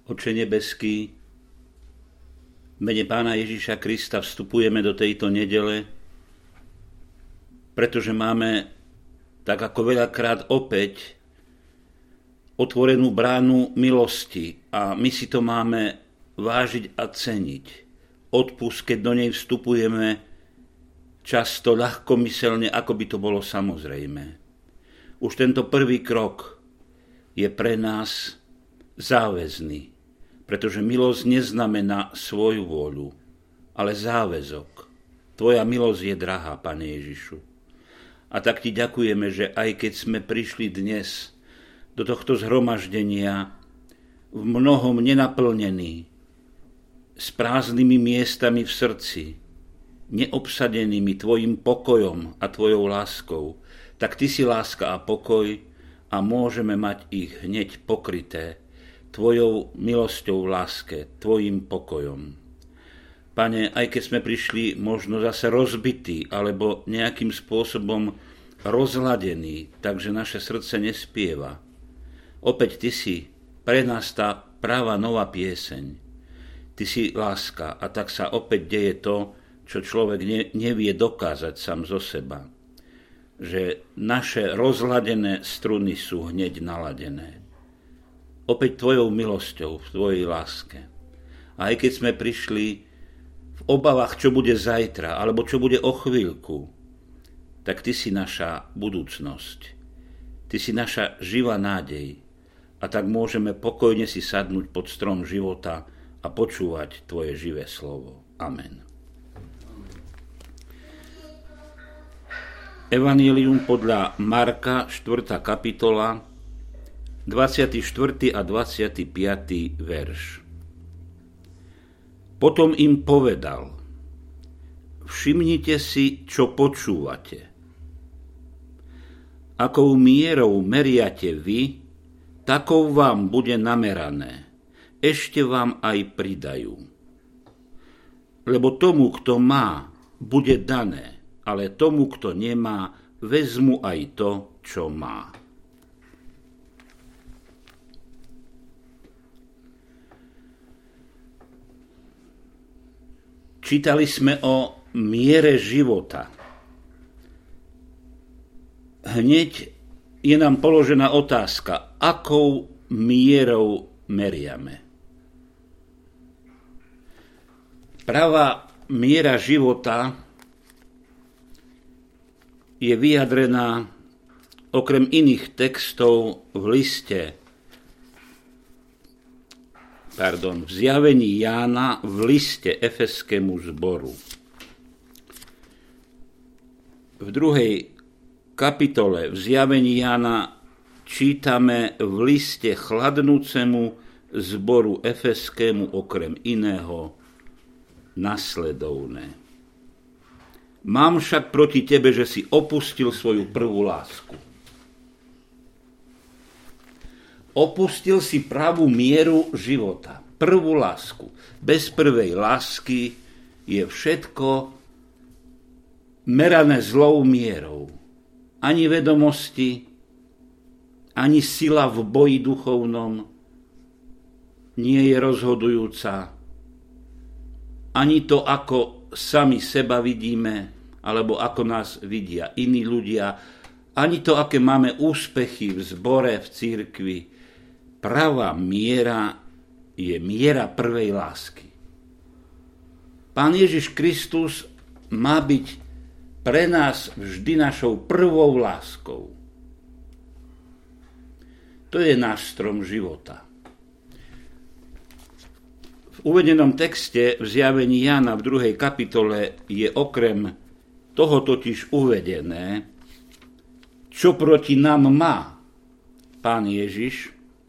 Oče nebeský, v mene Pána Ježiša Krista vstupujeme do tejto nedele, pretože máme, tak ako veľakrát opäť, otvorenú bránu milosti a my si to máme vážiť a ceniť. Odpusť, keď do nej vstupujeme často ľahkomyselne, ako by to bolo samozrejme. Už tento prvý krok je pre nás záväzný, pretože milosť neznamená svoju vôľu, ale záväzok. Tvoja milosť je drahá, Pane Ježišu. A tak ti ďakujeme, že aj keď sme prišli dnes do tohto zhromaždenia v mnohom nenaplnení, s prázdnymi miestami v srdci, neobsadenými tvojim pokojom a tvojou láskou, tak ty si láska a pokoj a môžeme mať ich hneď pokryté tvojou milosťou v láske, tvojim pokojom. Pane, aj keď sme prišli možno zase rozbití alebo nejakým spôsobom rozladení, takže naše srdce nespieva, opäť ty si pre nás tá práva nová pieseň. Ty si láska a tak sa opäť deje to, čo človek nevie dokázať sám zo seba. Že naše rozladené struny sú hneď naladené. Opäť tvojou milosťou, v tvojej láske. A aj keď sme prišli v obavách, čo bude zajtra, alebo čo bude o chvíľku, tak ty si naša budúcnosť. Ty si naša živá nádej. A tak môžeme pokojne si sadnúť pod strom života a počúvať tvoje živé slovo. Amen. Evanjelium podľa Marka, 4. kapitola, 24. a 25. verš. Potom im povedal: všimnite si, čo počúvate. Akou mierou meriate vy, takou vám bude namerané. Ešte vám aj pridajú. Lebo tomu, kto má, bude dané, ale tomu, kto nemá, vezmu aj to, čo má. Čítali sme o miere života. Hneď je nám položená otázka, akou mierou meriame. Pravá miera života je vyjadrená okrem iných textov v zjavení Jána v liste Efeskému zboru. V 2. kapitole v zjavení Jána čítame v liste chladnúcemu zboru Efeskému okrem iného nasledovné. Mám však proti tebe, že si opustil svoju prvú lásku. Opustil si pravú mieru života, prvú lásku. Bez prvej lásky je všetko merané zlou mierou. Ani vedomosti, ani sila v boji duchovnom nie je rozhodujúca. Ani to, ako sami seba vidíme, alebo ako nás vidia iní ľudia, ani to, aké máme úspechy v zbore, v cirkvi. Pravá miera je miera prvej lásky. Pán Ježiš Kristus má byť pre nás vždy našou prvou láskou. To je náš strom života. V uvedenom texte v zjavení Jána v 2. kapitole je okrem toho totiž uvedené, čo proti nám má Pán Ježiš,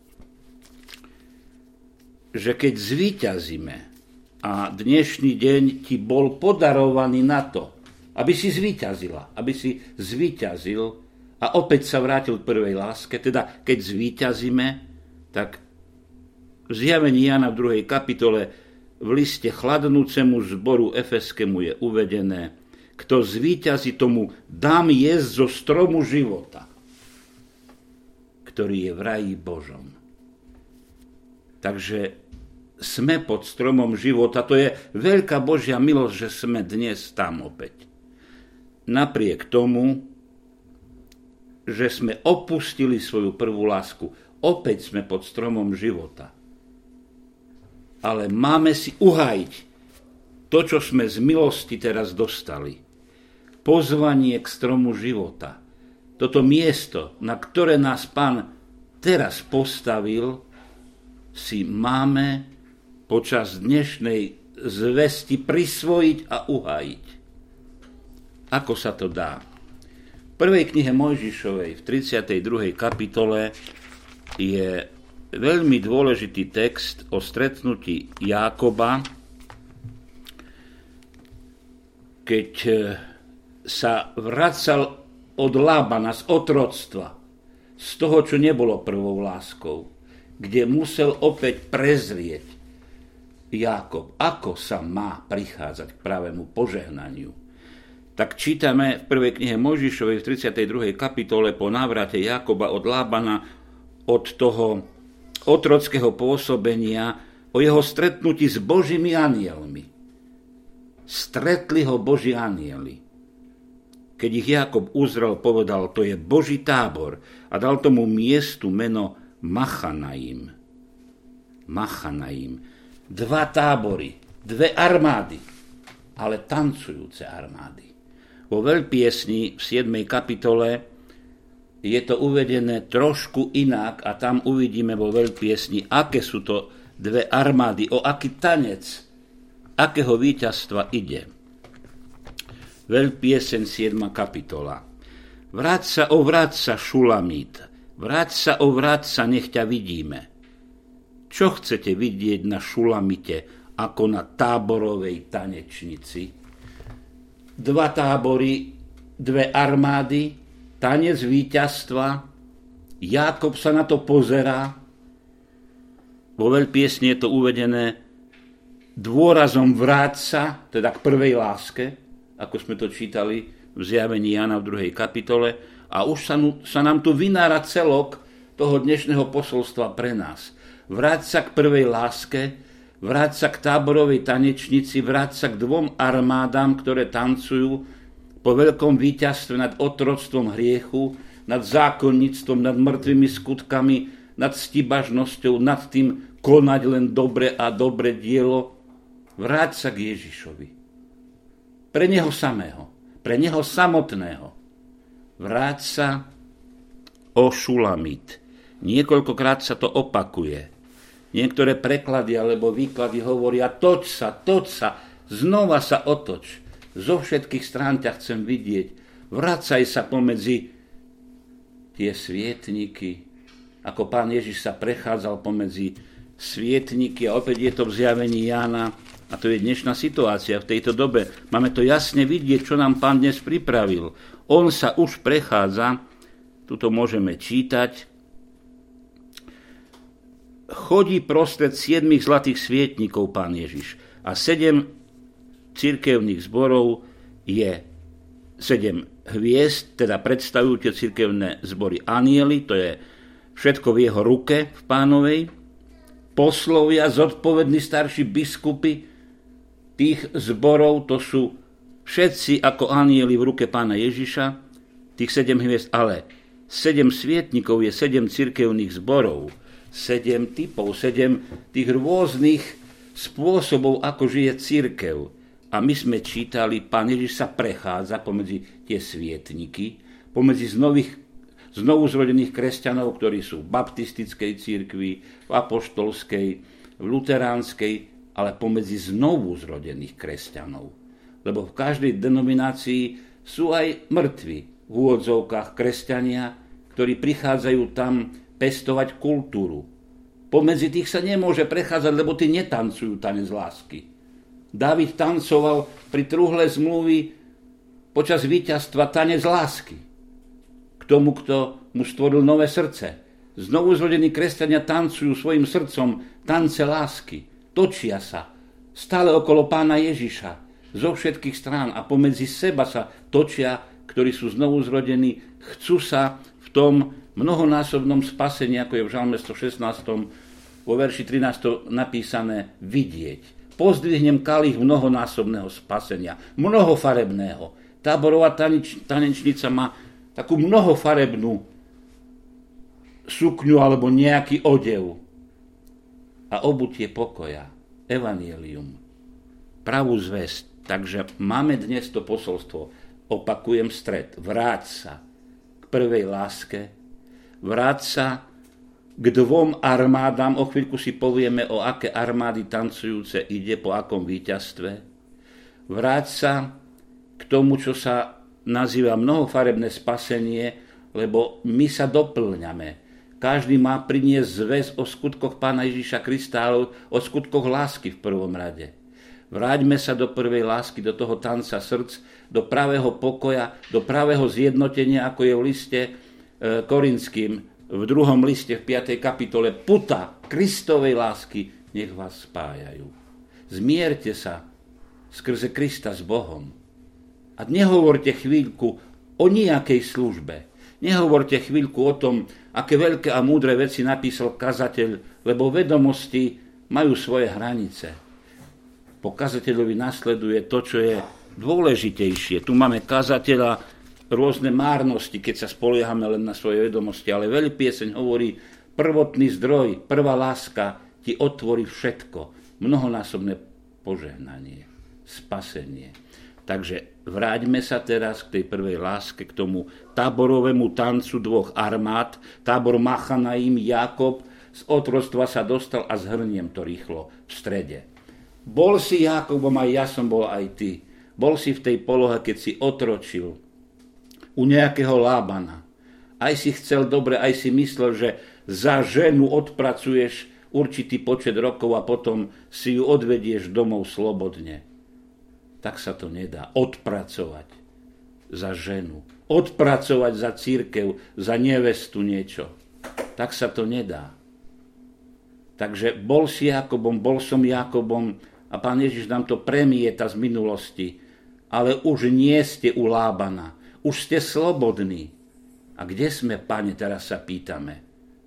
že keď zvíťazíme, a dnešný deň ti bol podarovaný na to, aby si zvíťazila, aby si zvíťazil a opäť sa vrátil k prvej láske, teda keď zvíťazíme, tak v zjavení Jána v 2. kapitole v liste chladnúcemu zboru Efeskému je uvedené: kto zvíťazí, tomu dám jesť zo stromu života, ktorý je v raji Božom. Takže sme pod stromom života. To je veľká Božia milosť, že sme dnes tam opäť. Napriek tomu, že sme opustili svoju prvú lásku. Opäť sme pod stromom života. Ale máme si uhájiť to, čo sme z milosti teraz dostali. Pozvanie k stromu života. Toto miesto, na ktoré nás Pán teraz postavil, si máme počas dnešnej zvesti prisvojiť a uhájiť. Ako sa to dá? V prvej knihe Mojžišovej, v 32. kapitole, je veľmi dôležitý text o stretnutí Jákoba, keď sa vracal od Lábana z otroctva, z toho, čo nebolo prvou láskou, kde musel opäť prezrieť Jákob, ako sa má prichádzať k pravému požehnaniu. Tak čítame v prvej knihe Mojžišovej v 32. kapitole po návrate Jákoba od Lábana, od toho otrockého pôsobenia, o jeho stretnutí s Božími anjelmi. Stretli ho Boží anjeli. Keď ich Jákob uzrel, povedal, to je Boží tábor, a dal tomu miestu meno Machanaim. Machanaim. 2 tábory, 2 armády, ale tancujúce armády. Vo veľpiesni v 7. kapitole je to uvedené trošku inak a tam uvidíme vo veľpiesni, aké sú to 2 armády, o aký tanec, akého víťazstva ide. Veľpieseň 7. kapitola. Vráť sa, Šulamít, vráť sa, nech ťa vidíme. Čo chcete vidieť na Šulamite, ako na táborovej tanečnici? 2 tábory, 2 armády, tanec víťazstva, Jákob sa na to pozerá. Vo veľpiesni je to uvedené dôrazom vráť sa, teda k prvej láske, ako sme to čítali v Zjavení Jána v 2. kapitole, a už sa nám tu vynára celok toho dnešného posolstva pre nás. Vráť sa k prvej láske, vráť sa k táborovej tanečnici, vráť sa k 2 armádám, ktoré tancujú po veľkom víťazstve nad otroctvom hriechu, nad zákonníctvom, nad mŕtvými skutkami, nad stibažnosťou, nad tým konať len dobre a dobre dielo. Vráť sa k Ježišovi. Pre neho samého, pre neho samotného. Vráť sa, o Šulamít. Niekoľkokrát sa to opakuje. Niektoré preklady alebo výklady hovoria toč sa, znova sa otoč. Zo všetkých strán ťa chcem vidieť. Vracaj sa pomedzi tie svietniky. Ako Pán Ježiš sa prechádzal pomedzi svietniky a opäť je to v Zjavení Jána. A to je dnešná situácia v tejto dobe. Máme to jasne vidieť, čo nám Pán dnes pripravil. On sa už prechádza, tuto môžeme čítať, chodí prostred 7 zlatých svietnikov Pán Ježiš a 7 cirkevných zborov je 7 hviezd, teda predstavujú tie cirkevné zbory anjeli, to je všetko v jeho ruke, v Pánovej, poslovia, zodpovední starší biskupy tých zborov, to sú všetci ako anjeli v ruke Pána Ježiša, tých 7 hviezd, ale 7 svietnikov je 7 cirkevných zborov, 7 typov, 7 tých rôznych spôsobov, ako žije cirkev. A my sme čítali, Pán Ježiš sa prechádza pomedzi tie svietniky, pomedzi znovu zrodených kresťanov, ktorí sú v baptistickej cirkvi, v apoštolskej, v luteránskej, ale pomedzi znovu zrodených kresťanov. Lebo v každej denominácii sú aj mŕtvi v úvodzovkách kresťania, ktorí prichádzajú tam pestovať kultúru. Pomedzi tých sa nemôže prechádzať, lebo tí netancujú tanec lásky. Dávid tancoval pri truhle zmluvy počas víťazstva tanec lásky. K tomu, kto mu stvoril nové srdce. Znovu zrodení kresťania tancujú svojim srdcom tance lásky. Točia sa stále okolo Pána Ježiša zo všetkých strán a pomedzi seba sa točia, ktorí sú znovu zrodení, chcú sa v tom mnohonásobnom spasení, ako je v Žalme 116, vo verši 13 to napísané vidieť. Pozdvihnem kalich mnohonásobného spasenia, mnohofarebného. Táborová tanečnica má takú mnohofarebnú sukňu alebo nejaký odev a obutie pokoja, evanjelium, pravú zvesť. Takže máme dnes to posolstvo, opakujem stred, vráť sa k prvej láske, vráť sa k dvom armádám, o chvíľku si povieme, o aké armády tancujúce ide, po akom víťazstve. Vráť sa k tomu, čo sa nazýva mnohofarebné spasenie, lebo my sa doplňame. Každý má priniesť zväz o skutkoch Pána Ježiša Krista, o skutkoch lásky v prvom rade. Vráťme sa do prvej lásky, do toho tanca srdc, do pravého pokoja, do pravého zjednotenia, ako je v liste Korinským, v 2. liste, v 5. kapitole, puta Kristovej lásky nech vás spájajú. Zmierte sa skrze Krista s Bohom. A nehovorte chvíľku o nejakej službe. Nehovorte chvíľku o tom, aké veľké a múdre veci napísal kazateľ, lebo vedomosti majú svoje hranice. Po kazateľovi nasleduje to, čo je dôležitejšie. Tu máme kazateľa, rôzne márnosti, keď sa spoliehame len na svoje vedomosti, ale veľpieseň hovorí, prvotný zdroj, prvá láska ti otvorí všetko, mnohonásobné požehnanie, spasenie. Takže vráťme sa teraz k tej prvej láske, k tomu táborovému tancu dvoch armád. Tábor Machanaim, Jákob, z otroctva sa dostal a zhrniem to rýchlo v strede. Bol si Jákobom, aj ja som bol aj ty. Bol si v tej polohe, keď si otročil u nejakého Lábana. Aj si chcel dobre, aj si myslel, že za ženu odpracuješ určitý počet rokov a potom si ju odvedieš domov slobodne. Tak sa to nedá. Odpracovať za ženu. Odpracovať za cirkev, za nevestu niečo. Tak sa to nedá. Takže bol si Jákobom, bol som Jákobom a Pán Ježiš nám to premieta z minulosti. Ale už nie ste u Lábana. Už ste slobodní. A kde sme, Pane, teraz sa pýtame?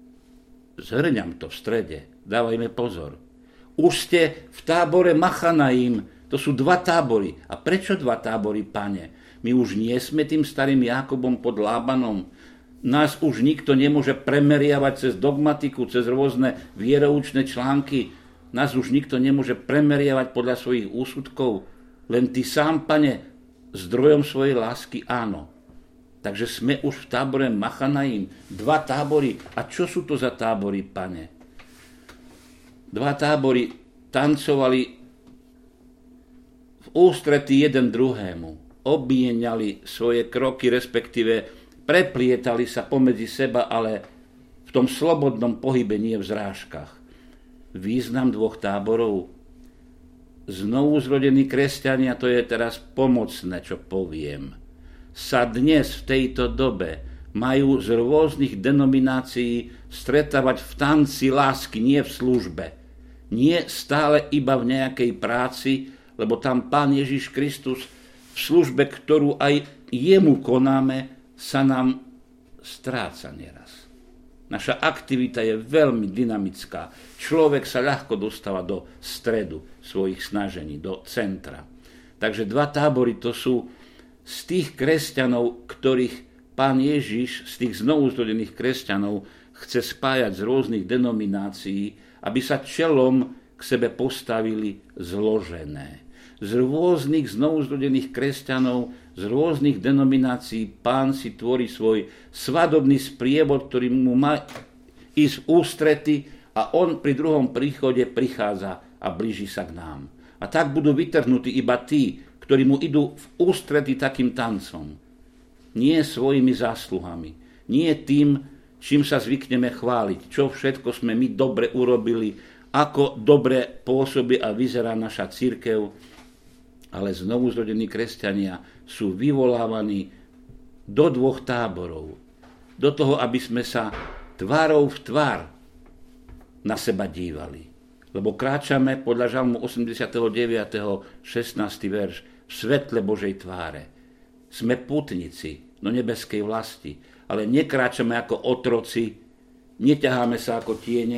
Zhrňam to v strede. Dávajme pozor. Už ste v tábore Machanaim. To sú dva tábory. A prečo dva tábory, Pane? My už nie sme tým starým Jákobom pod Lábanom. Nás už nikto nemôže premeriavať cez dogmatiku, cez rôzne vieroučné články. Nás už nikto nemôže premeriavať podľa svojich úsudkov. Len ty sám, Pane, zdrojom svojej lásky, áno. Takže sme už v tábore Machanaim. Dva tábory. A čo sú to za tábory, Pane? Dva tábory tancovali v ústretí jeden druhému. Obmieniali svoje kroky, respektíve preplietali sa pomedzi seba, ale v tom slobodnom pohybe, nie v zrážkach. Význam dvoch táborov. Znovu zrodení kresťania, to je teraz pomocné, čo poviem, sa dnes v tejto dobe majú z rôznych denominácií stretávať v tanci lásky, nie v službe. Nie stále iba v nejakej práci, lebo tam Pán Ježiš Kristus v službe, ktorú aj jemu konáme, sa nám stráca nieraz. Naša aktivita je veľmi dynamická. Človek sa ľahko dostáva do stredu svojich snažení, do centra. Takže dva tábory to sú z tých kresťanov, ktorých Pán Ježiš, z tých znovuzrodených kresťanov, chce spájať z rôznych denominácií, aby sa čelom k sebe postavili zložené. Z rôznych znovuzrodených kresťanov, z rôznych denominácií Pán si tvorí svoj svadobný sprievod, ktorý mu má ísť v ústrety a on pri druhom príchode prichádza a blíži sa k nám. A tak budú vytrhnutí iba tí, ktorí mu idú v ústrety takým tancom. Nie svojimi zásluhami, nie tým, čím sa zvykneme chváliť, čo všetko sme my dobre urobili, ako dobre pôsobí a vyzerá naša cirkev, ale znovuzrodení kresťania sú vyvolávaní do dvoch táborov. Do toho, aby sme sa tvárou v tvár na seba dívali. Lebo kráčame podľa Žalmu 89. 16. verš v svetle Božej tváre. Sme putníci do nebeskej vlasti, ale nekráčame ako otroci, neťaháme sa ako tiene,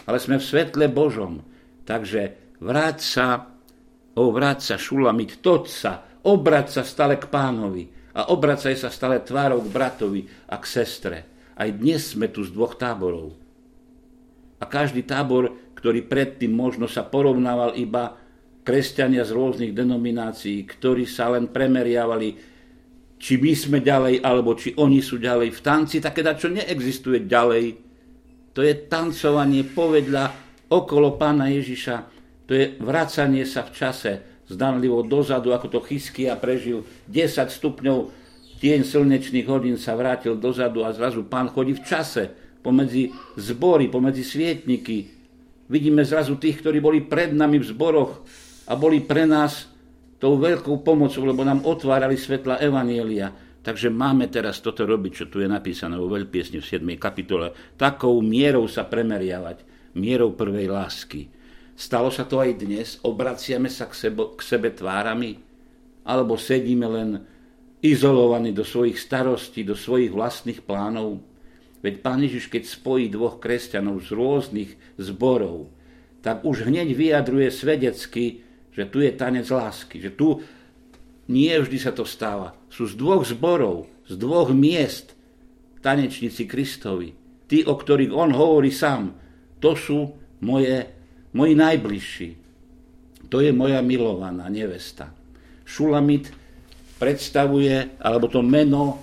ale sme v svetle Božom. Takže vráť sa Šulamit, toď sa, obrať sa stále k Pánovi a obracaj sa stále tvárou k bratovi a k sestre. Aj dnes sme tu z dvoch táborov. A každý tábor, ktorý predtým možno sa porovnával iba kresťania z rôznych denominácií, ktorí sa len premeriavali, či my sme ďalej, alebo či oni sú ďalej v tanci, také čo neexistuje ďalej. To je tancovanie povedľa okolo Pána Ježiša, to je vracanie sa v čase zdanlivo dozadu, ako to Chyskia prežil 10 stupňov, tieň slnečných hodín sa vrátil dozadu a zrazu Pán chodí v čase pomedzi zbory, pomedzi svietniky. Vidíme zrazu tých, ktorí boli pred nami v zboroch a boli pre nás tou veľkou pomocou, lebo nám otvárali svetla evanjelia. Takže máme teraz toto robiť, čo tu je napísané vo veľpiesni v 7. kapitole. Takou mierou sa premeriavať, mierou prvej lásky. Stalo sa to aj dnes? Obraciame sa k sebe tvárami? Alebo sedíme len izolovaní do svojich starostí, do svojich vlastných plánov? Veď Pán Ježiš, keď spojí dvoch kresťanov z rôznych zborov, tak už hneď vyjadruje svedecky, že tu je tanec lásky, že tu nie vždy sa to stáva. Sú z dvoch zborov, z dvoch miest tanečníci Kristovi. Tí, o ktorých on hovorí sám, to sú moji najbližší. To je moja milovaná nevesta. Šulamit predstavuje, alebo to meno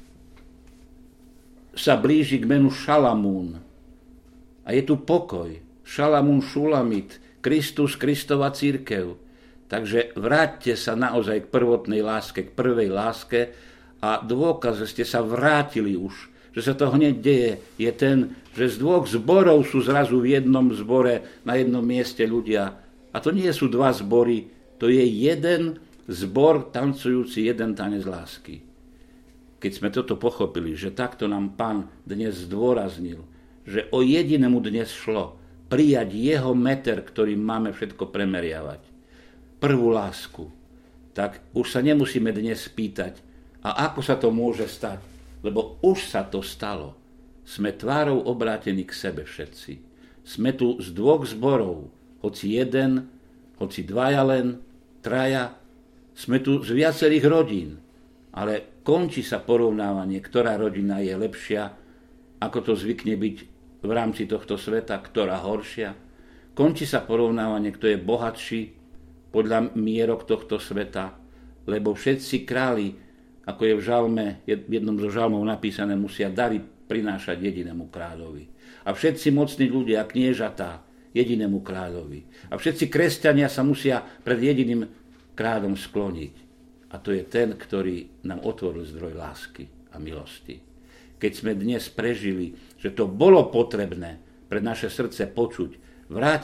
sa blíži k menu Šalamún. A je tu pokoj. Šalamún, Šulamit, Kristus, Kristova cirkev. Takže vráťte sa naozaj k prvotnej láske, k prvej láske a dôkaz, že ste sa vrátili už, že sa to hneď deje, je ten, že z dvoch zborov sú zrazu v jednom zbore, na jednom mieste ľudia. A to nie sú dva zbory, to je jeden zbor tancujúci jeden tanec lásky. Keď sme toto pochopili, že takto nám Pán dnes zdôraznil, že o jedinému dnes šlo, prijať jeho meter, ktorým máme všetko premeriavať, prvú lásku, tak už sa nemusíme dnes pýtať, a ako sa to môže stať, lebo už sa to stalo. Sme tvárou obrátení k sebe všetci. Sme tu z dvoch zborov, hoci jeden, hoci dvaja len, traja, sme tu z viacerých rodín, ale končí sa porovnávanie, ktorá rodina je lepšia, ako to zvykne byť v rámci tohto sveta, ktorá horšia. Končí sa porovnávanie, kto je bohatší podľa mierok tohto sveta, lebo všetci králi, ako je v žalme, v jednom zo žalmov napísané, musia dary prinášať jedinému kráľovi. A všetci mocní ľudia, kniežatá, jedinému kráľovi. A všetci kresťania sa musia pred jediným kráľom skloniť. A to je ten, ktorý nám otvoril zdroj lásky a milosti. Keď sme dnes prežili, že to bolo potrebné pre naše srdce počuť, vráť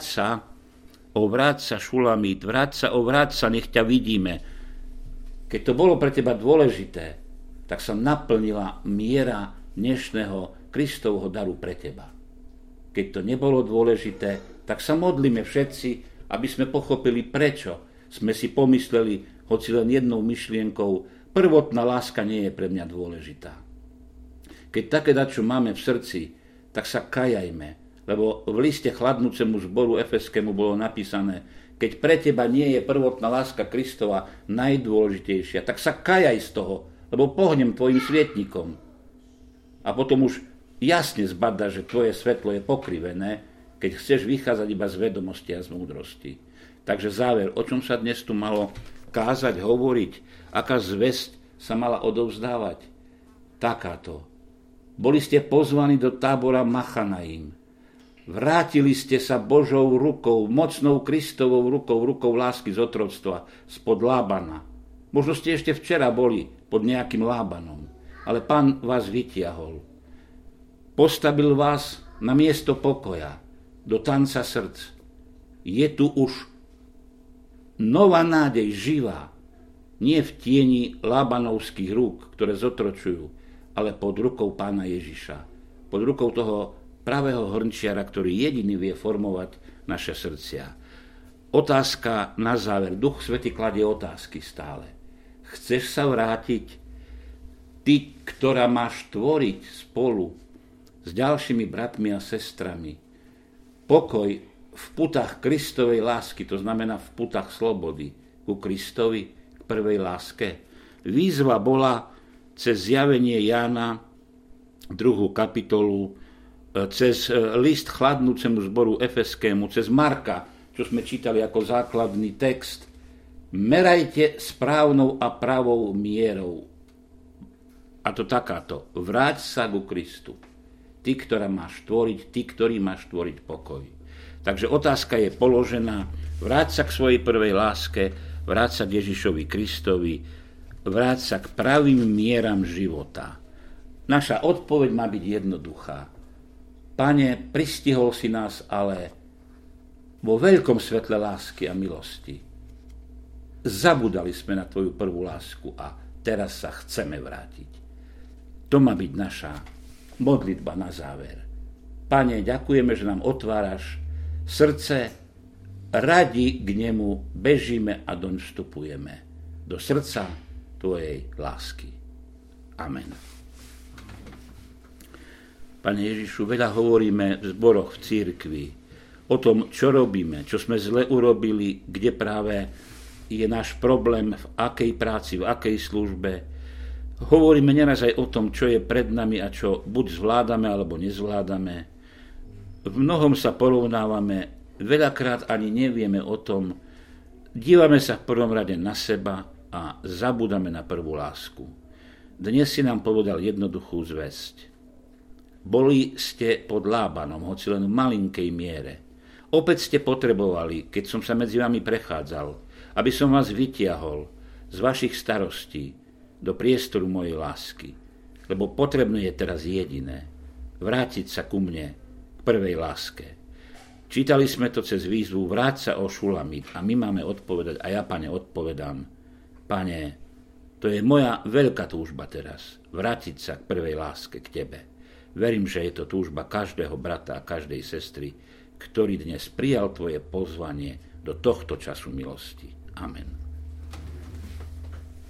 sa Šulamit, vráť sa, nech ťa vidíme. Keď to bolo pre teba dôležité, tak sa naplnila miera dnešného Kristovho daru pre teba. Keď to nebolo dôležité, tak sa modlíme všetci, aby sme pochopili, prečo sme si pomysleli, hoci len jednou myšlienkou, prvotná láska nie je pre mňa dôležitá. Keď také dačo máme v srdci, tak sa kajajme, lebo v liste chladnúcemu zboru Efeskému bolo napísané, keď pre teba nie je prvotná láska Kristova najdôležitejšia, tak sa kajaj z toho, lebo pohnem tvojim svietnikom. A potom už jasne zbada, že tvoje svetlo je pokrivené, keď chceš vychádzať iba z vedomosti a z múdrosti. Takže záver, o čom sa dnes tu malo kázať, hovoriť, aká zvesť sa mala odovzdávať? Takáto. Boli ste pozvaní do tábora Machanaim. Vrátili ste sa Božou rukou, mocnou Kristovou rukou lásky z otroctva, spod Lábana. Možno ste ešte včera boli pod nejakým Lábanom, ale Pán vás vytiahol. Postavil vás na miesto pokoja, do tanca srdc. Je tu už nová nádej, živá, nie v tieni Lábanovských rúk, ktoré zotročujú, ale pod rukou Pána Ježiša. Pod rukou toho pravého hrnčiara, ktorý jediný vie formovať naše srdcia. Otázka na záver. Duch Svätý kladie otázky stále. Chceš sa vrátiť? Ty, ktorá máš tvoriť spolu s ďalšími bratmi a sestrami pokoj v putách Kristovej lásky, to znamená v putách slobody ku Kristovi, k prvej láske. Výzva bola cez zjavenie Jána, 2. kapitolu, cez list chladnúcemu zboru Efeskému, cez Marka, čo sme čítali ako základný text. Merajte správnou a pravou mierou. A to takáto. Vráť sa ku Kristu. Ty, ktorá máš tvoriť, ty, ktorý máš tvoriť pokoj. Takže otázka je položená. Vráť sa k svojej prvej láske, vráť sa k Ježišovi Kristovi, vráť sa k pravým mieram života. Naša odpoveď má byť jednoduchá. Pane, pristihol si nás ale vo veľkom svetle lásky a milosti. Zabudali sme na tvoju prvú lásku a teraz sa chceme vrátiť. To má byť naša modlitba na záver. Pane, ďakujeme, že nám otváraš srdce, radi k nemu bežíme a doň vstupujeme. Do srdca tvojej lásky. Amen. Pane Ježišu, veľa hovoríme v zboroch v cirkvi o tom, čo robíme, čo sme zle urobili, kde práve je náš problém, v akej práci, v akej službe. Hovoríme neraz aj o tom, čo je pred nami a čo buď zvládame, alebo nezvládame. V mnohom sa porovnávame, veľakrát ani nevieme o tom. Dívame sa v prvom rade na seba a zabúdame na prvú lásku. Dnes si nám povedal jednoduchú zvesť. Boli ste pod Lábanom, hoci len v malinkej miere. Opäť ste potrebovali, keď som sa medzi vami prechádzal, aby som vás vytiahol z vašich starostí do priestoru mojej lásky. Lebo potrebné je teraz jediné. Vrátiť sa ku mne, k prvej láske. Čítali sme to cez výzvu Vráť sa o Šulamit a my máme odpovedať, a ja, Pane, odpovedám. Pane, to je moja veľká túžba teraz. Vrátiť sa k prvej láske, k Tebe. Verím, že je to túžba každého brata a každej sestry, ktorý dnes prijal Tvoje pozvanie do tohto času milosti. Amen.